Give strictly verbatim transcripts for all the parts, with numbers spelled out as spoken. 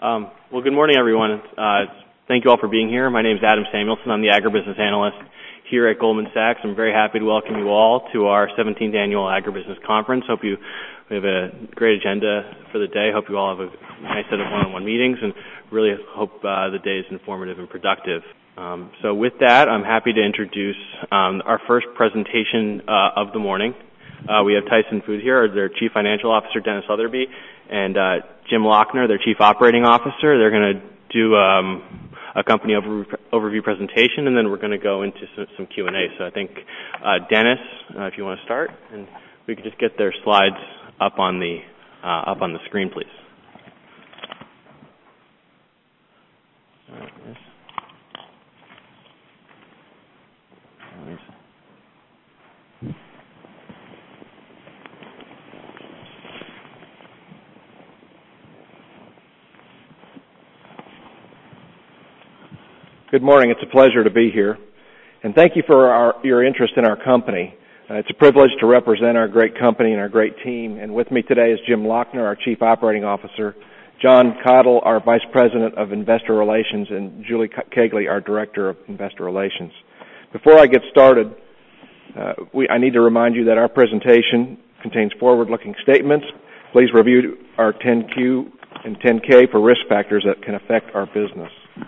Um, well, good morning, everyone. Uh, thank you all for being here. My name is Adam Samuelson. I'm the agribusiness analyst here at Goldman Sachs. I'm very happy to welcome you all to our seventeenth Annual Agribusiness Conference. Hope you we have a great agenda for the day. Hope you all have a nice set of one-on-one meetings, and really hope uh, the day is informative and productive. Um, so with that, I'm happy to introduce um, our first presentation uh, of the morning. Uh, we have Tyson Foods here, their Chief Financial Officer, Dennis Leatherby, and uh, Jim Lochner, their Chief Operating Officer. They're going to do um, a company over, overview presentation, and then we're going to go into some, some Q and A. So I think, uh, Dennis, uh, if you want to start, and we could just get their slides up on the uh, up on the screen, please. All right, yes. Good morning. It's a pleasure to be here, and thank you for our, your interest in our company. Uh, it's a privilege to represent our great company and our great team, and with me today is Jim Lochner, our Chief Operating Officer, John Cottle, our Vice President of Investor Relations, and Julie Kegley, our Director of Investor Relations. Before I get started, uh, we, I need to remind you that our presentation contains forward-looking statements. Please review our ten Q and ten K for risk factors that can affect our business.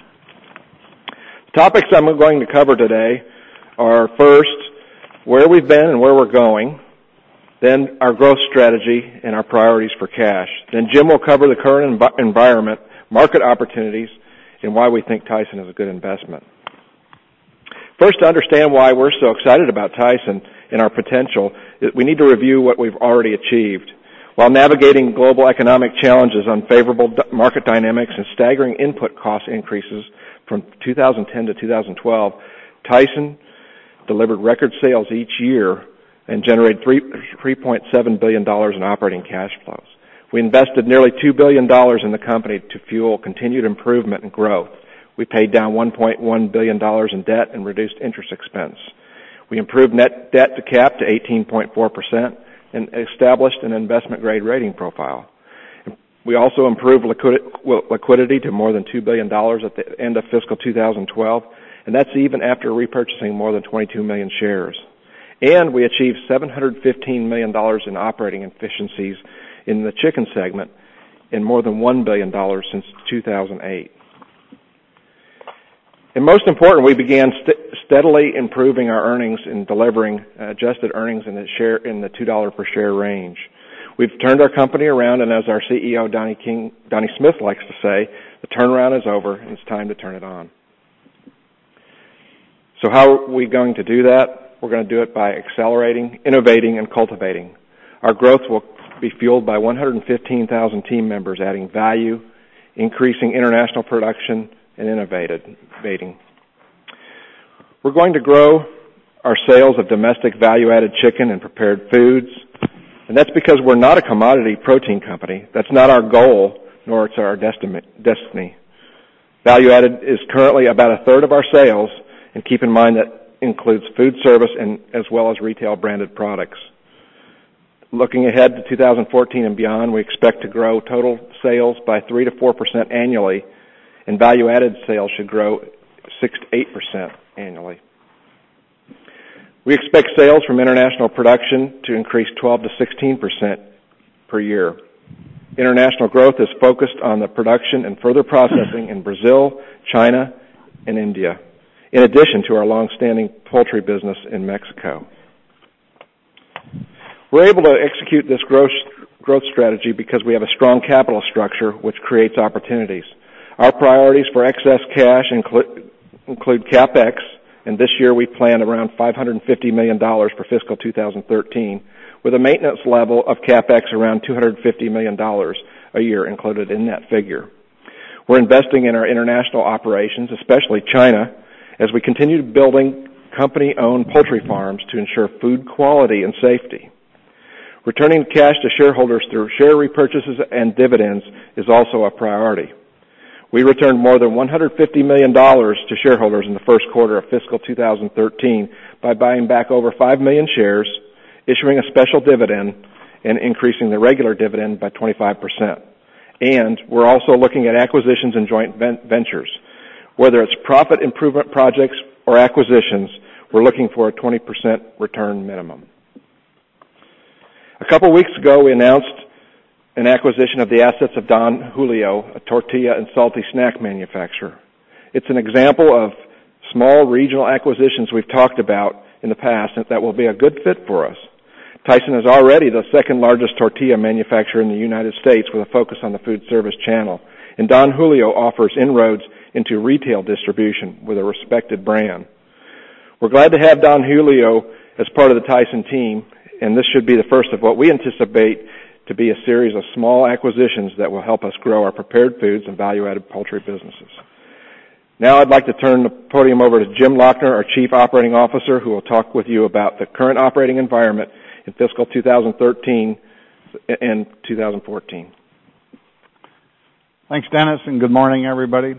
Topics I'm going to cover today are, first, where we've been and where we're going, then our growth strategy and our priorities for cash. Then Jim will cover the current env- environment, market opportunities, and why we think Tyson is a good investment. First, to understand why we're so excited about Tyson and our potential, we need to review what we've already achieved. While navigating global economic challenges, unfavorable market dynamics, and staggering input cost increases from two thousand ten to two thousand twelve, Tyson delivered record sales each year and generated three point seven billion dollars in operating cash flows. We invested nearly two billion dollars in the company to fuel continued improvement and growth. We paid down one point one billion dollars in debt and reduced interest expense. We improved net debt to cap to eighteen point four percent and established an investment-grade rating profile. We also improved liquidity to more than two billion dollars at the end of fiscal two thousand twelve, and that's even after repurchasing more than twenty-two million shares. And we achieved seven hundred fifteen million dollars in operating efficiencies in the chicken segment and more than one billion dollars since two thousand eight. And most important, we began st- steadily improving our earnings and delivering uh, adjusted earnings in the, share, in the two dollars per share range. We've turned our company around, and as our C E O, Donnie King, Donnie Smith likes to say, the turnaround is over, and it's time to turn it on. So how are we going to do that? We're going to do it by accelerating, innovating, and cultivating. Our growth will be fueled by one hundred fifteen thousand team members adding value, increasing international production, and innovating. We're going to grow our sales of domestic value-added chicken and prepared foods, and that's because we're not a commodity protein company. That's not our goal, nor it's our destiny. Value-added is currently about a third of our sales, and keep in mind that includes food service and as well as retail branded products. Looking ahead to two thousand fourteen and beyond, we expect to grow total sales by three to four percent annually, and value-added sales should grow six to eight percent annually. We expect sales from international production to increase twelve to sixteen percent per year. International growth is focused on the production and further processing in Brazil, China, and India, in addition to our long-standing poultry business in Mexico. We're able to execute this growth, growth strategy because we have a strong capital structure which creates opportunities. Our priorities for excess cash include, include CapEx, and this year we plan around five hundred fifty million dollars for fiscal two thousand thirteen, with a maintenance level of CapEx around two hundred fifty million dollars a year included in that figure. We're investing in our international operations, especially China, as we continue building company-owned poultry farms to ensure food quality and safety. Returning cash to shareholders through share repurchases and dividends is also a priority. We returned more than one hundred fifty million dollars to shareholders in the first quarter of fiscal two thousand thirteen by buying back over five million shares, issuing a special dividend, and increasing the regular dividend by twenty-five percent. And we're also looking at acquisitions and joint ventures. Whether it's profit improvement projects or acquisitions, we're looking for a twenty percent return minimum. A couple weeks ago, we announced an acquisition of the assets of Don Julio, a tortilla and salty snack manufacturer. It's an example of small regional acquisitions we've talked about in the past that will be a good fit for us. Tyson is already the second largest tortilla manufacturer in the United States with a focus on the food service channel, and Don Julio offers inroads into retail distribution with a respected brand. We're glad to have Don Julio as part of the Tyson team, and this should be the first of what we anticipate to be a series of small acquisitions that will help us grow our prepared foods and value-added poultry businesses. Now I'd like to turn the podium over to Jim Lochner, our Chief Operating Officer, who will talk with you about the current operating environment in fiscal two thousand thirteen and two thousand fourteen. Thanks, Dennis, and good morning, everybody.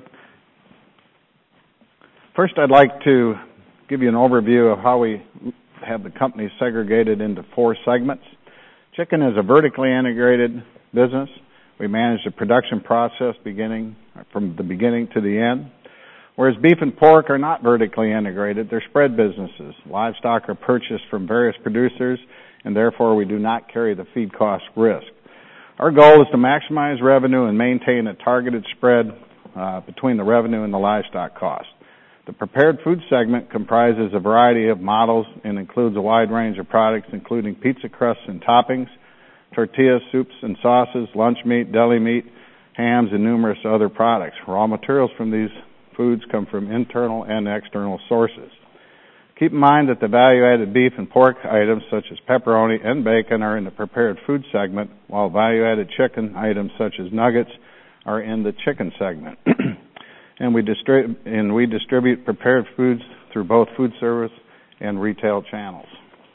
First, I'd like to give you an overview of how we have the company segregated into four segments. Chicken is a vertically integrated business. We manage the production process beginning from the beginning to the end. Whereas beef and pork are not vertically integrated, they're spread businesses. Livestock are purchased from various producers, and therefore we do not carry the feed cost risk. Our goal is to maximize revenue and maintain a targeted spread uh, between the revenue and the livestock cost. The prepared food segment comprises a variety of models and includes a wide range of products, including pizza crusts and toppings, tortillas, soups and sauces, lunch meat, deli meat, hams, and numerous other products. Raw materials from these foods come from internal and external sources. Keep in mind that the value-added beef and pork items such as pepperoni and bacon are in the prepared food segment, while value-added chicken items such as nuggets are in the chicken segment. and, we distrib- and we distribute prepared foods through both food service and retail channels.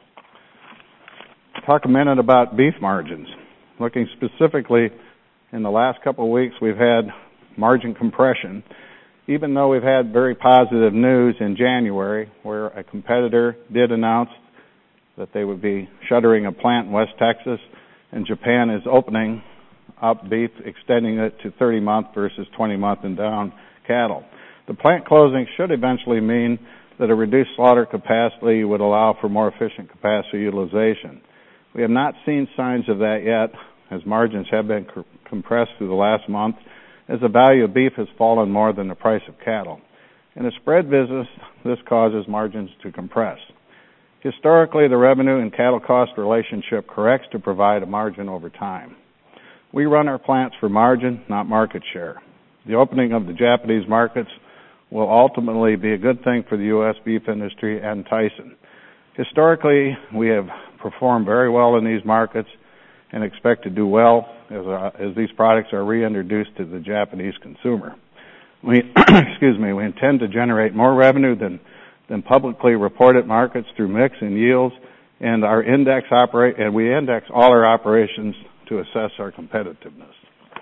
Talk a minute about beef margins. Looking specifically in the last couple of weeks, we've had margin compression, even though we've had very positive news in January where a competitor did announce that they would be shuttering a plant in West Texas, and Japan is opening up beef, extending it to thirty month versus twenty month and down cattle. The plant closing should eventually mean that a reduced slaughter capacity would allow for more efficient capacity utilization. We have not seen signs of that yet, as margins have been co- compressed through the last month, as the value of beef has fallen more than the price of cattle. In a spread business, this causes margins to compress. Historically, the revenue and cattle cost relationship corrects to provide a margin over time. We run our plants for margin, not market share. The opening of the Japanese markets will ultimately be a good thing for the U S beef industry and Tyson. Historically, we have performed very well in these markets and expect to do well as, uh, as these products are reintroduced to the Japanese consumer. We, excuse me, we intend to generate more revenue than, than publicly reported markets through mix and yields, and our index operate, and we index all our operations to assess our competitiveness.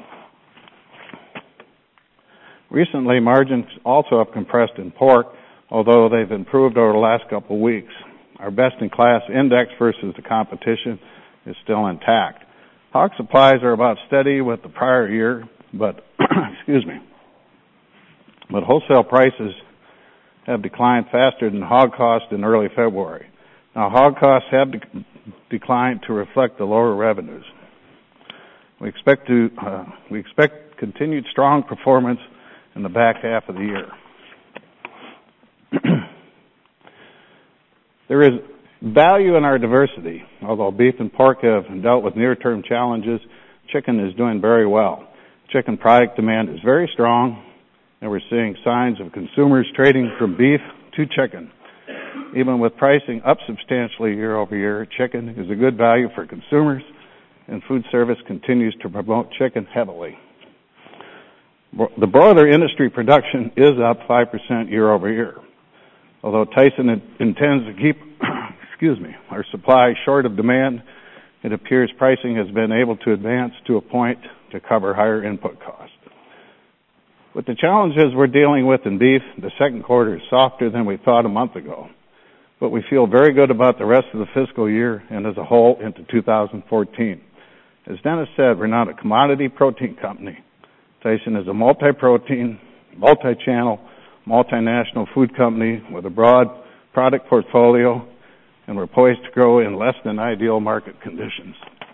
Recently, margins also have compressed in pork, although they've improved over the last couple of weeks. Our best-in-class index versus the competition is still intact. Hog supplies are about steady with the prior year, but excuse me, but wholesale prices have declined faster than hog costs in early February. Now, hog costs have de- declined to reflect the lower revenues. We expect to uh, we expect continued strong performance in the back half of the year. There is value in our diversity. Although beef and pork have dealt with near-term challenges, chicken is doing very well. Chicken product demand is very strong, and we're seeing signs of consumers trading from beef to chicken. Even with pricing up substantially year over year, chicken is a good value for consumers, and food service continues to promote chicken heavily. The broiler industry production is up five percent year over year. Although Tyson intends to keep excuse me, our supply short of demand, it appears pricing has been able to advance to a point to cover higher input costs. With the challenges we're dealing with in beef, the second quarter is softer than we thought a month ago, but we feel very good about the rest of the fiscal year and as a whole into two thousand fourteen. As Dennis said, we're not a commodity protein company. Tyson is a multi-protein, multi-channel, multinational food company with a broad product portfolio, and we're poised to grow in less than ideal market conditions.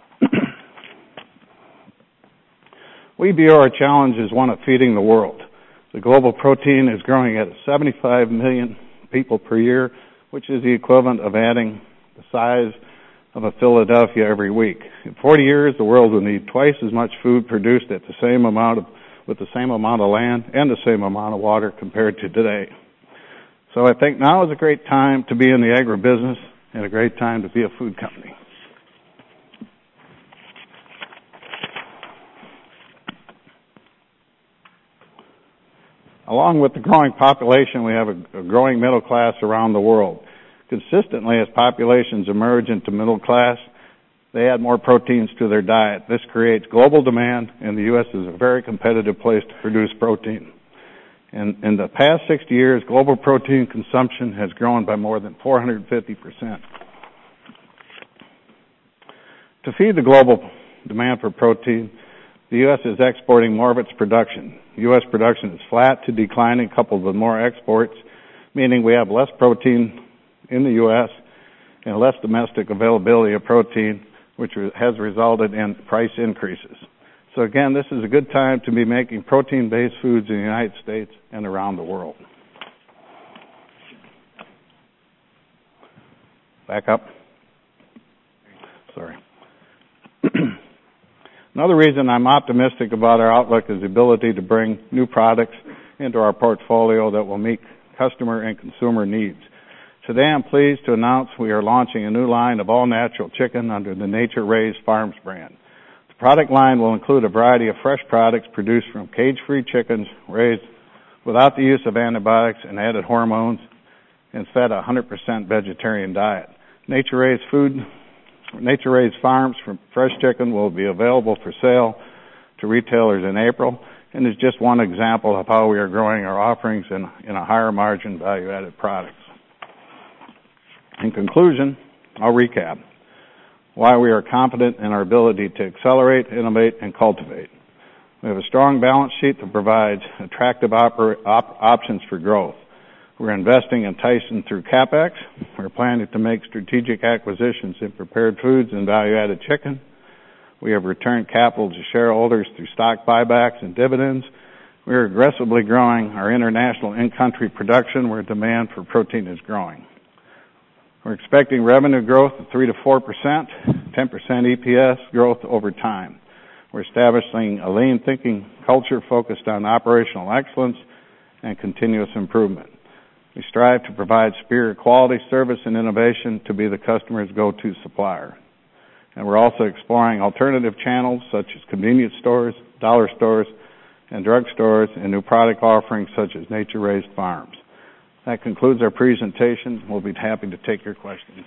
We view our challenge as one of feeding the world. The global protein is growing at seventy-five million people per year, which is the equivalent of adding the size of a Philadelphia every week. In forty years, the world will need twice as much food produced at the same amount of, with the same amount of land and the same amount of water compared to today. So I think now is a great time to be in the agribusiness and a great time to be a food company. Along with the growing population, we have a, a growing middle class around the world. Consistently, as populations emerge into middle class, they add more proteins to their diet. This creates global demand, and the U S is a very competitive place to produce protein. In, in the past sixty years, global protein consumption has grown by more than four hundred fifty percent. To feed the global demand for protein, the U S is exporting more of its production. U S production is flat to declining, coupled with more exports, meaning we have less protein in the U S and less domestic availability of protein, which has resulted in price increases. So again, this is a good time to be making protein-based foods in the United States and around the world. Back up. Sorry. Another reason I'm optimistic about our outlook is the ability to bring new products into our portfolio that will meet customer and consumer needs. Today I'm pleased to announce we are launching a new line of all-natural chicken under the Nature Raised Farms brand. The product line will include a variety of fresh products produced from cage-free chickens raised without the use of antibiotics and added hormones and fed a one hundred percent vegetarian diet. Nature Raised Food Nature Raised Farms from fresh chicken will be available for sale to retailers in April, and is just one example of how we are growing our offerings in, in a higher margin value-added products. In conclusion, I'll recap why we are confident in our ability to accelerate, innovate, and cultivate. We have a strong balance sheet that provides attractive oper- op- options for growth. We're investing in Tyson through CapEx. We're planning to make strategic acquisitions in prepared foods and value-added chicken. We have returned capital to shareholders through stock buybacks and dividends. We are aggressively growing our international in-country production where demand for protein is growing. We're expecting revenue growth of three to four percent, ten percent E P S growth over time. We're establishing a lean thinking culture focused on operational excellence and continuous improvement. We strive to provide superior quality, service, and innovation to be the customer's go-to supplier. And we're also exploring alternative channels such as convenience stores, dollar stores, and drug stores, and new product offerings such as Nature Raised Farms. That concludes our presentation. We'll be happy to take your questions.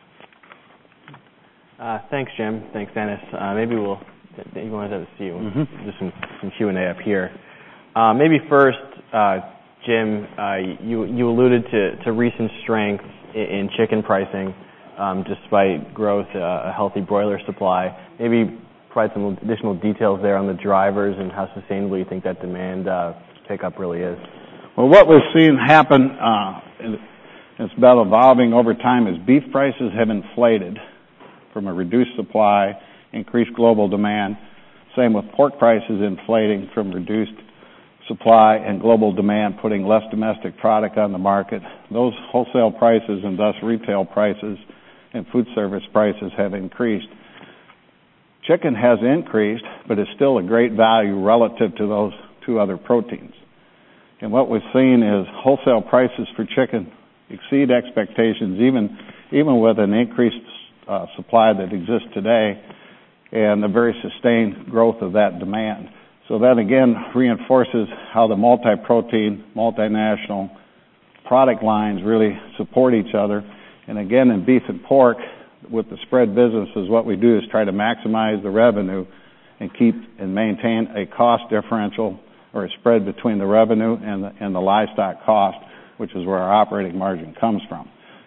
Uh, thanks, Jim. Thanks, Dennis. Uh, maybe we'll, you want to see you. Mm-hmm. Just some, some Q and A up here. Uh, maybe first, uh, Jim, uh, you, you alluded to, to recent strength in, in chicken pricing, um, despite growth, uh, a healthy broiler supply. Maybe provide some additional details there on the drivers and how sustainable you think that demand uh, pickup really is. Well, what we've seen happen, uh, it's been evolving over time, is beef prices have inflated from a reduced supply, increased global demand. Same with pork prices inflating from reduced supply and global demand, putting less domestic product on the market. Those wholesale prices and thus retail prices and food service prices have increased. Chicken has increased, but is still a great value relative to those two other proteins. And what we've seen is wholesale prices for chicken exceed expectations, even even with an increased uh, supply that exists today and the very sustained growth of that demand. So that again reinforces how the multi-protein, multinational product lines really support each other. And again, in beef and pork, with the spread businesses, what we do is try to maximize the revenue and keep and maintain a cost differential or a spread between the revenue and the, and the livestock cost, which is where our operating margin comes from.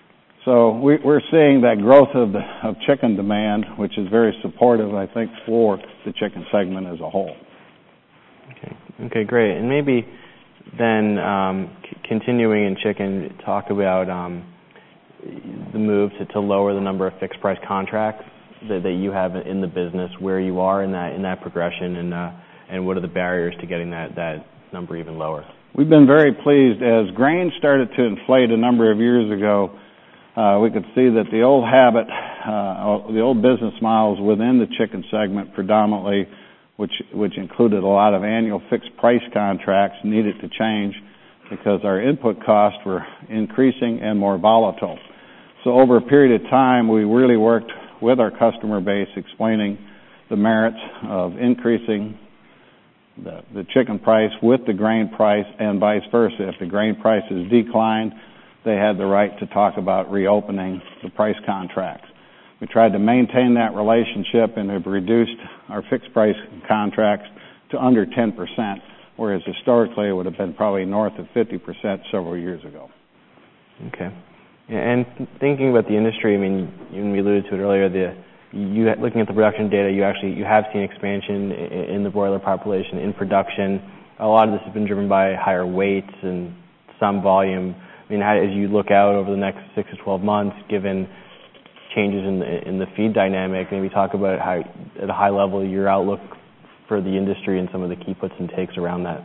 So we, we're seeing that growth of, the, of chicken demand, which is very supportive, I think, for the chicken segment as a whole. Okay, okay, great. And maybe then um, c- continuing in chicken, talk about um, the move to, to lower the number of fixed price contracts that, that you have in the business, where you are in that in that progression, and uh, and what are the barriers to getting that, that number even lower? We've been very pleased. As grain started to inflate a number of years ago, uh, we could see that the old habit, uh, the old business models within the chicken segment predominantly, which which included a lot of annual fixed price contracts, needed to change because our input costs were increasing and more volatile. So over a period of time, we really worked with our customer base explaining the merits of increasing the, the chicken price with the grain price and vice versa. If the grain prices declined, they had the right to talk about reopening the price contracts. We tried to maintain that relationship and have reduced our fixed price contracts to under ten percent, whereas historically it would have been probably north of fifty percent several years ago. Okay. And thinking about the industry, I mean, even we alluded to it earlier, the you looking at the production data, you actually you have seen expansion in the broiler population in production. A lot of this has been driven by higher weights and some volume. I mean, how, as you look out over the next six to twelve months, given changes in the, in the feed dynamic, maybe talk about how, at a high level, your outlook for the industry and some of the key puts and takes around that.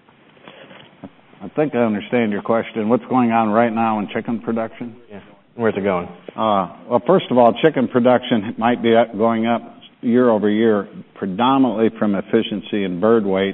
I think I understand your question. What's going on right now in chicken production? Yeah. Where's it going? Uh, well, first of all, chicken production might be going up year over year, predominantly from efficiency and bird weight.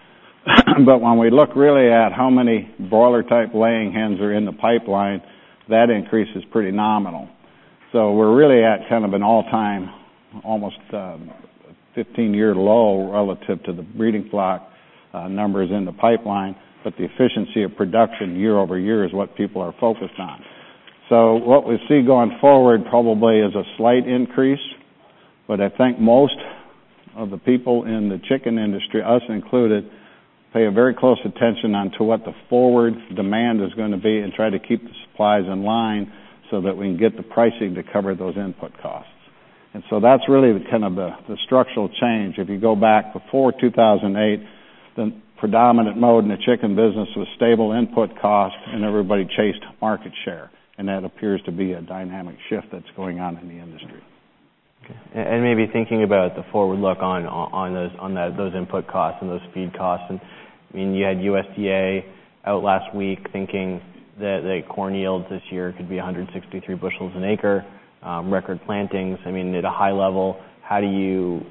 But when we look really at how many broiler-type laying hens are in the pipeline, that increase is pretty nominal. So we're really at kind of an all-time, almost fifteen-year low relative to the breeding flock uh, numbers in the pipeline, but the efficiency of production year over year is what people are focused on. So what we see going forward probably is a slight increase, but I think most of the people in the chicken industry, us included, pay a very close attention on to what the forward demand is going to be and try to keep the supplies in line so that we can get the pricing to cover those input costs. And so that's really the, kind of the, the structural change. If you go back before two thousand eight, the predominant mode in the chicken business was stable input cost and everybody chased market share. And that appears to be a dynamic shift that's going on in the industry. Okay. And maybe thinking about the forward look on on those on that those input costs and those feed costs. And I mean, you had U S D A out last week thinking that, that corn yields this year could be one hundred sixty-three bushels an acre, um, record plantings. I mean, at a high level, how do you?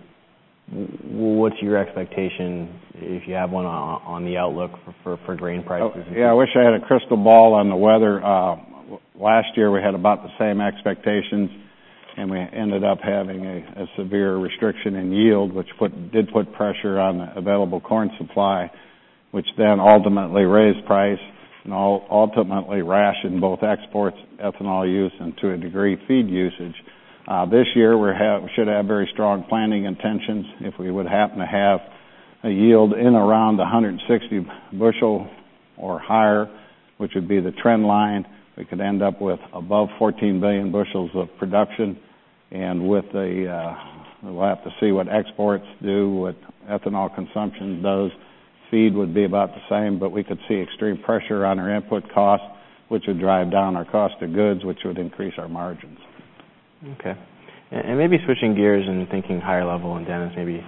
What's your expectation, if you have one, on, on the outlook for, for, for grain prices? Oh, yeah, I wish I had a crystal ball on the weather. Uh, last year we had about the same expectations, and we ended up having a, a severe restriction in yield, which put, did put pressure on the available corn supply, which then ultimately raised price and all, ultimately rationed both exports, ethanol use, and to a degree feed usage. Uh, this year we have, should have very strong planting intentions. If we would happen to have a yield in around one hundred sixty bushel or higher, which would be the trend line, we could end up with above fourteen billion bushels of production. And with the, uh, we'll have to see what exports do, what ethanol consumption does. Feed would be about the same, but we could see extreme pressure on our input costs, which would drive down our cost of goods, which would increase our margins. Okay. And maybe switching gears and thinking higher level, and Dennis, maybe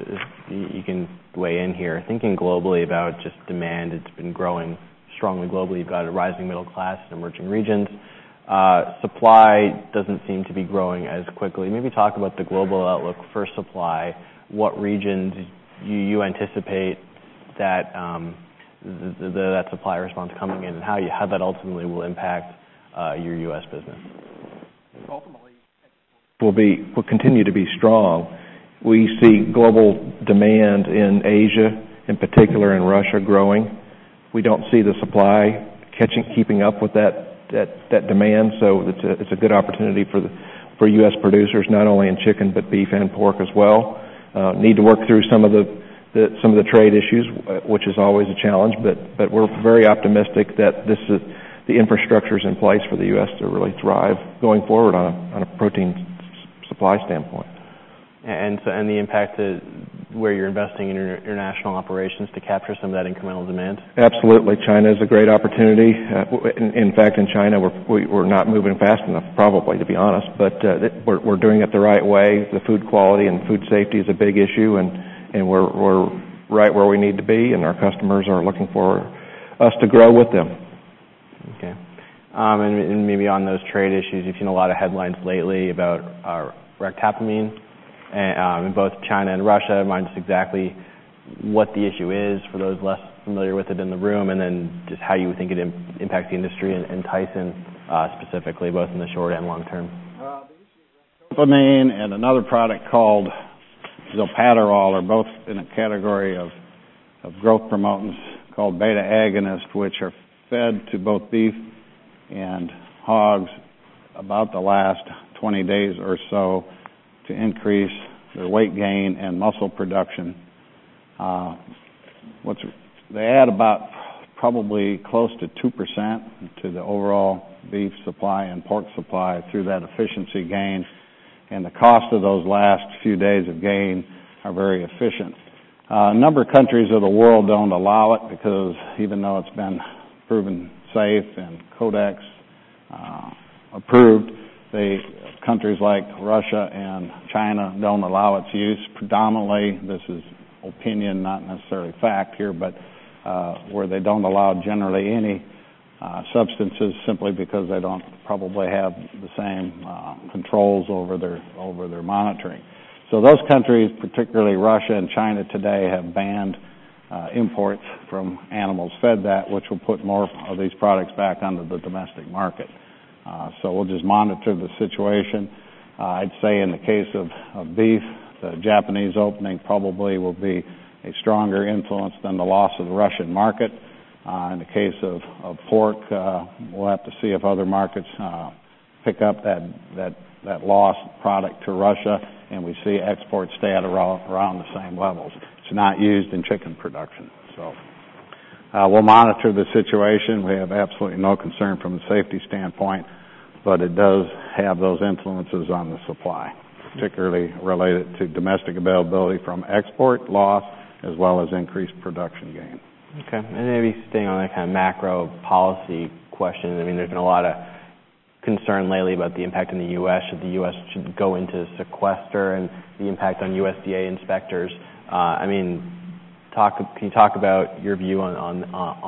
you can weigh in here. Thinking globally about just demand, it's been growing strongly globally. You've got a rising middle class in emerging regions. Uh, supply doesn't seem to be growing as quickly. Maybe talk about the global outlook for supply. What regions you, you anticipate that um, the, the, that supply response coming in, and how you, how that ultimately will impact uh, your U S business? Ultimately, will be will continue to be strong. We see global demand in Asia, in particular in Russia, growing. We don't see the supply catching, keeping up with that that, that demand. So it's a it's a good opportunity for the for U S producers, not only in chicken but beef and pork as well. Uh, need to work through some of the, the some of the trade issues, which is always a challenge. But but we're very optimistic that this is the infrastructure is in place for the U S to really thrive going forward on a, on a protein supply standpoint. And so, and the impact to where you're investing in your international operations to capture some of that incremental demand? Absolutely. China is a great opportunity. Uh, in, in fact, in China, we're, we, we're not moving fast enough, probably, to be honest, but uh, we're, we're doing it the right way. The food quality and food safety is a big issue, and, and we're, we're right where we need to be, and our customers are looking for us to grow with them. Okay. Um, and, and maybe on those trade issues, you've seen a lot of headlines lately about uh, ractopamine and, um, in both China and Russia. Remind us exactly what the issue is for those less familiar with it in the room, and then just how you think it im- impacts the industry and, and Tyson uh, specifically, both in the short and long term. Uh, ractopamine and another product called Zilpaterol are both in a category of, of growth promotants called beta agonists, which are fed to both beef and hogs about the last twenty days or so to increase their weight gain and muscle production. Uh, what's, they add about probably close to two percent to the overall beef supply and pork supply through that efficiency gain, and the cost of those last few days of gain are very efficient. Uh, a number of countries of the world don't allow it because even though it's been proven safe and Codex uh, approved, they, countries like Russia and China don't allow its use. Predominantly, this is opinion, not necessarily fact here, but uh, where they don't allow generally any uh, substances simply because they don't probably have the same uh, controls over their over their monitoring. So those countries, particularly Russia and China today, have banned uh, imports from animals fed that, which will put more of these products back onto the domestic market. Uh, so we'll just monitor the situation. Uh, I'd say in the case of, of beef, the Japanese opening probably will be a stronger influence than the loss of the Russian market. Uh, in the case of, of pork, uh, we'll have to see if other markets uh, pick up that, that, that lost product to Russia, and we see exports stay at around, around the same levels. It's not used in chicken production. So uh, we'll monitor the situation. We have absolutely no concern from a safety standpoint, but it does have those influences on the supply, particularly related to domestic availability from export loss as well as increased production gain. Okay, and maybe staying on that kind of macro policy question, I mean, there's been a lot of concern lately about the impact in the U S Should the U S should go into sequester and the impact on U S D A inspectors? Uh, I mean, talk. Can you talk about your view on on,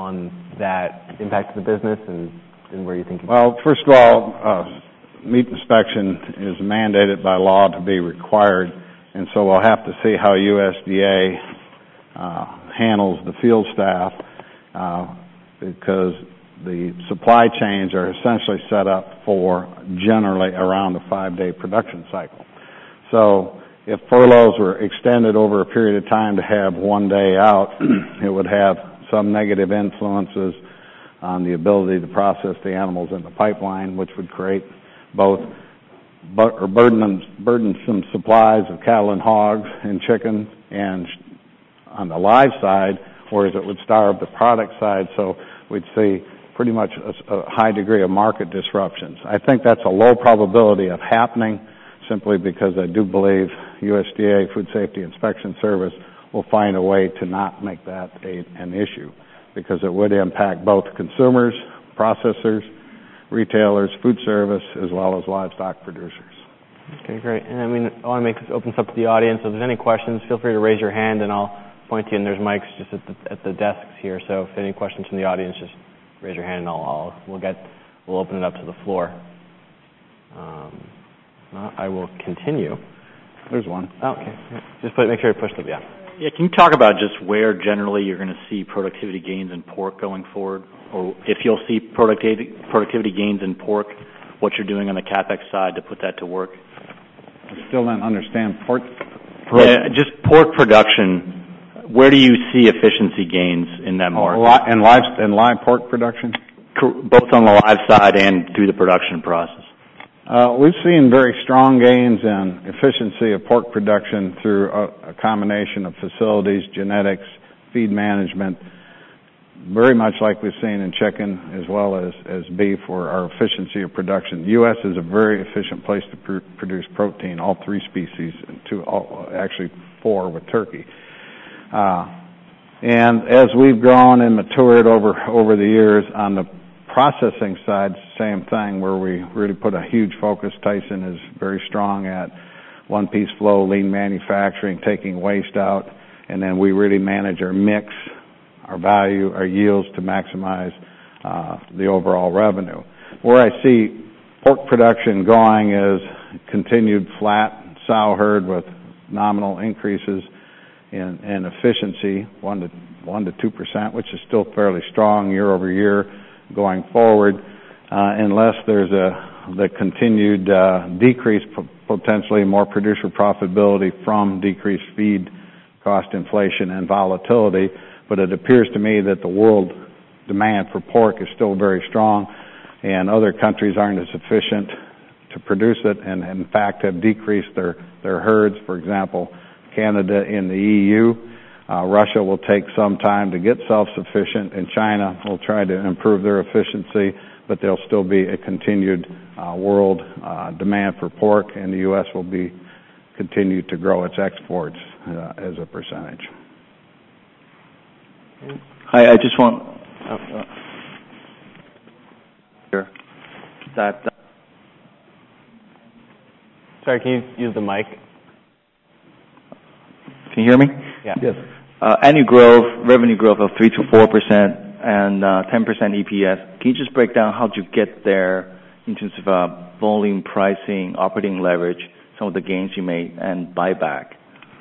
on that impact of the business and, and where you think? Well, first of all, uh, meat inspection is mandated by law to be required, and so we'll have to see how U S D A uh, handles the field staff uh, because the supply chains are essentially set up for generally around a five-day production cycle. So if furloughs were extended over a period of time to have one day out, it would have some negative influences on the ability to process the animals in the pipeline, which would create both or burden, burdensome supplies of cattle and hogs and chicken and on the live side, whereas it would starve the product side, so we'd see pretty much a, a high degree of market disruptions. I think that's a low probability of happening simply because I do believe U S D A, Food Safety Inspection Service, will find a way to not make that a, an issue because it would impact both consumers, processors, retailers, food service, as well as livestock producers. Okay, great. And I mean, I want to make this open up to the audience. So if there's any questions, feel free to raise your hand and I'll point to you, and there's mics just at the, at the desks here. So if any questions from the audience, just raise your hand and I'll, I'll we'll get we'll open it up to the floor. Um, I will continue. There's one. Oh, okay. Just put, make sure you push the yeah. Yeah, can you talk about just where generally you're going to see productivity gains in pork going forward, or if you'll see productivity productivity gains in pork, what you're doing on the CapEx side to put that to work? I still don't understand pork. pork. Yeah, just pork production. Where do you see efficiency gains in that market? Oh, and live and live pork production, both on the live side and through the production process. Uh, we've seen very strong gains in efficiency of pork production through a, a combination of facilities, genetics, feed management. very much like we've seen in chicken as well as, as beef, or our efficiency of production. The U S is a very efficient place to pr- produce protein, all three species, and two, all, actually four with turkey. Uh, and as we've grown and matured over, over the years on the processing side, same thing, where we really put a huge focus. Tyson is very strong at one-piece flow, lean manufacturing, taking waste out, and then we really manage our mix, our value, our yields to maximize uh, the overall revenue. Where I see pork production going is continued flat sow herd with nominal increases in, in efficiency, one to one to two percent, which is still fairly strong year over year going forward, uh, unless there's a the continued uh, decrease, p- potentially more producer profitability from decreased feed cost inflation and volatility. But it appears to me that the world demand for pork is still very strong, and other countries aren't as efficient to produce it, and in fact have decreased their, their herds. For example, Canada in the E U. Uh, Russia will take some time to get self-sufficient, and China will try to improve their efficiency, but there'll still be a continued uh, world uh, demand for pork, and the U S will be continue to grow its exports uh, as a percentage. Hi, I just want uh, here that. Uh, Sorry, can you use the mic? Can you hear me? Yeah. Yes. Uh, annual growth, revenue growth of three to four percent, and uh, ten percent E P S. Can you just break down how you get there in terms of uh, volume, pricing, operating leverage, some of the gains you made, and buyback?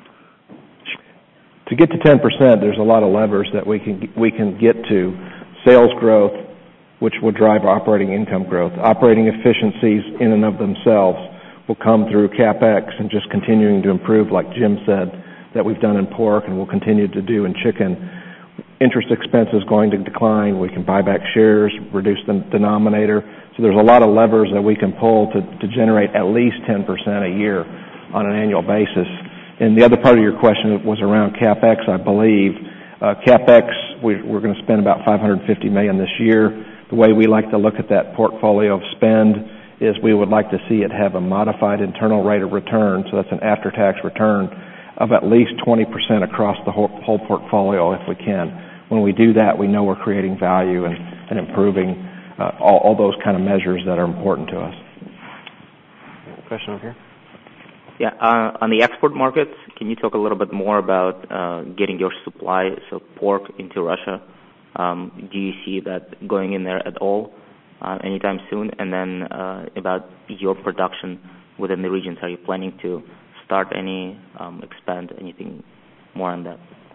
To get to ten percent, there's a lot of levers that we can we can get to. Sales growth, which will drive operating income growth. Operating efficiencies in and of themselves will come through CapEx and just continuing to improve, like Jim said, that we've done in pork and will continue to do in chicken. Interest expense is going to decline. We can buy back shares, reduce the denominator. So there's a lot of levers that we can pull to, to generate at least ten percent a year on an annual basis. And the other part of your question was around CapEx, I believe. Uh, CapEx, we, we're going to spend about five hundred fifty million dollars this year. The way we like to look at that portfolio of spend is we would like to see it have a modified internal rate of return, so that's an after-tax return of at least twenty percent across the whole, whole portfolio if we can. When we do that, we know we're creating value and, and improving uh, all, all those kind of measures that are important to us. Question over here. Yeah, uh, on the export markets, can you talk a little bit more about uh, getting your supply, so pork, into Russia? Um, do you see that going in there at all uh, anytime soon? And then uh, about your production within the regions, are you planning to start any, um, expand anything more on that?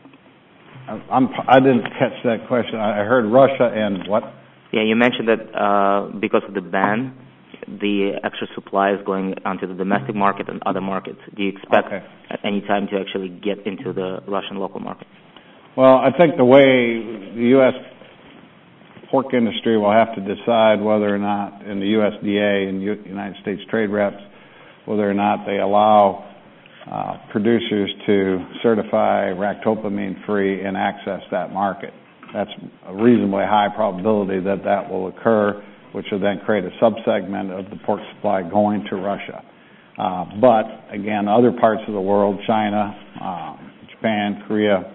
I'm, I didn't catch that question. I heard Russia and what? Yeah, you mentioned that uh, because of the ban, the extra supply is going onto the domestic market and other markets. Do you expect okay. at any time to actually get into the Russian local market? Well, I think the way the U S pork industry will have to decide whether or not, in the U S D A and U- United States trade reps, whether or not they allow uh, producers to certify ractopamine-free and access that market. That's a reasonably high probability that that will occur, which will then create a subsegment of the pork supply going to Russia. Uh, but, again, other parts of the world, China, uh, Japan, Korea,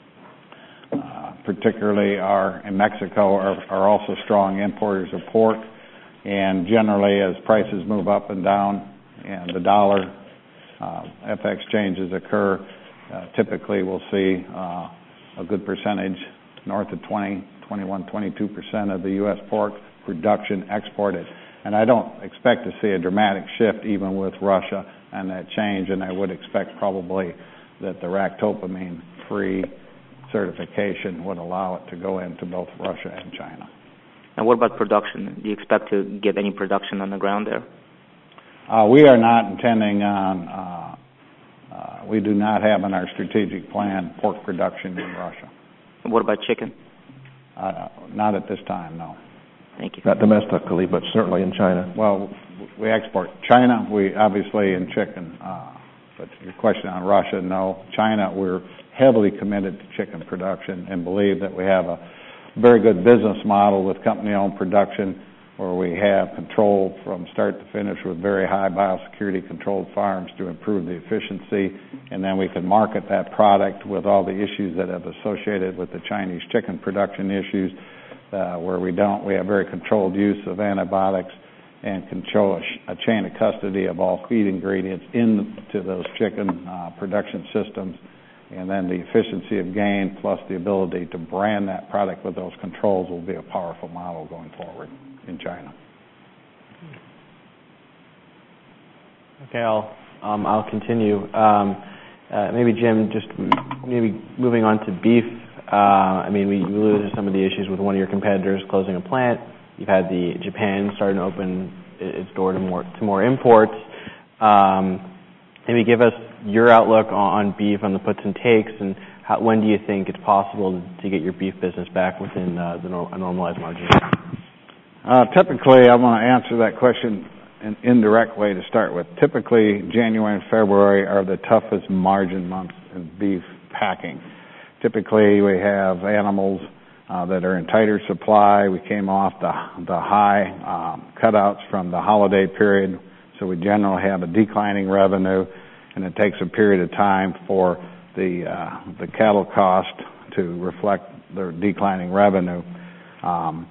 uh, particularly are, in Mexico, are, are also strong importers of pork. And generally, as prices move up and down and the dollar uh, F X changes occur, uh, typically we'll see uh, a good percentage, north of twenty, twenty-one, twenty-two percent of the U S pork production exported. And I don't expect to see a dramatic shift even with Russia and that change, and I would expect probably that the ractopamine-free certification would allow it to go into both Russia and China. And what about production? Do you expect to get any production on the ground there? Uh, we are not intending on, uh, uh, we do not have in our strategic plan pork production in Russia. And what about chicken? Uh, not at this time, no. Thank you. Not domestically, but certainly in China. Well, we export China, we obviously in chicken, uh, but your question on Russia, no. China, we're heavily committed to chicken production and believe that we have a very good business model with company-owned production where we have control from start to finish with very high biosecurity controlled farms to improve the efficiency, and then we can market that product with all the issues that have associated with the Chinese chicken production issues, uh, where we don't. We have very controlled use of antibiotics and control a, sh- a chain of custody of all feed ingredients into those chicken uh, production systems. And then the efficiency of gain plus the ability to brand that product with those controls will be a powerful model going forward in China. Okay, I'll um, I'll continue. Um, uh, maybe Jim, just maybe moving on to beef. Uh, I mean, we alluded to some of the issues with one of your competitors closing a plant. You've had the Japan starting to open its door to more to more imports. Um, maybe give us your outlook on, on beef, on the puts and takes, and how, when do you think it's possible to get your beef business back within uh, the nor- a normalized margin? Uh, typically, I want to answer that question in an indirect way to start with. Typically, January and February are the toughest margin months in beef packing. Typically, we have animals uh, that are in tighter supply. We came off the the high um, cutouts from the holiday period, so we generally have a declining revenue, and it takes a period of time for the uh, the cattle cost to reflect their declining revenue. Um,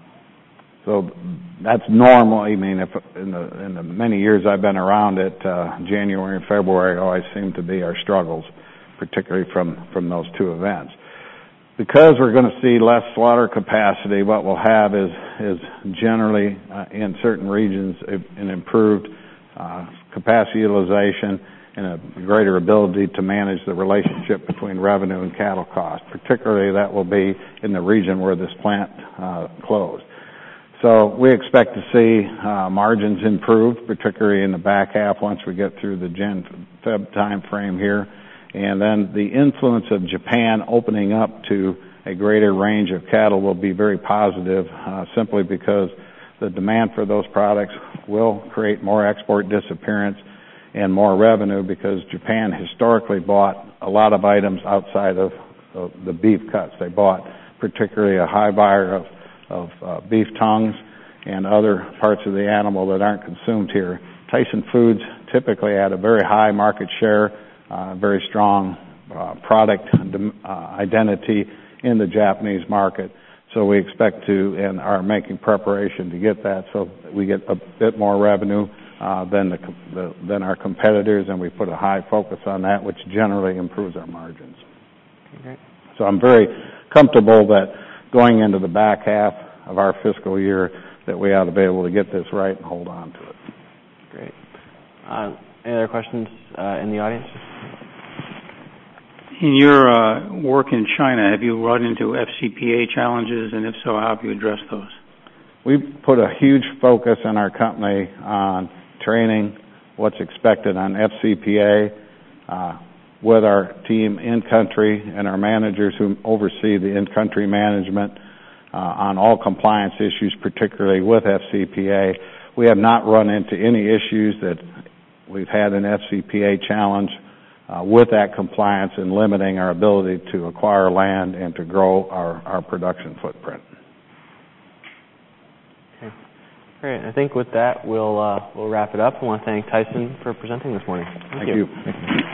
so that's normal. I mean, if in the in the many years I've been around it, uh, January and February always seem to be our struggles, particularly from from those two events. Because we're going to see less slaughter capacity, what we'll have is is generally uh, in certain regions an improved uh, capacity utilization and a greater ability to manage the relationship between revenue and cattle cost. Particularly, that will be in the region where this plant uh, closed. So we expect to see uh, margins improve, particularly in the back half once we get through the Jan-Feb time frame here. And then the influence of Japan opening up to a greater range of cattle will be very positive, uh, simply because the demand for those products will create more export disappearance and more revenue, because Japan historically bought a lot of items outside of, of the beef cuts. They bought particularly a high buyer of, of uh, beef tongues and other parts of the animal that aren't consumed here. Tyson Foods typically had a very high market share, Uh, very strong uh, product uh, identity in the Japanese market. So we expect to and are making preparation to get that, so we get a bit more revenue uh, than the, the than our competitors, and we put a high focus on that, which generally improves our margins. Okay. So I'm very comfortable that going into the back half of our fiscal year that we ought to be able to get this right and hold on to it. Great. Uh, any other questions uh, in the audience? In your uh, work in China, have you run into F C P A challenges, and if so, how have you addressed those? We put a huge focus in our company on training, what's expected on F C P A, uh, with our team in country and our managers who oversee the in-country management uh, on all compliance issues, particularly with F C P A. We have not run into any issues that we've had an F C P A challenge uh, with that compliance and limiting our ability to acquire land and to grow our, our production footprint. Okay, great. I think with that we'll uh, we'll wrap it up. I want to thank Tyson for presenting this morning. Thank, Thank you. you.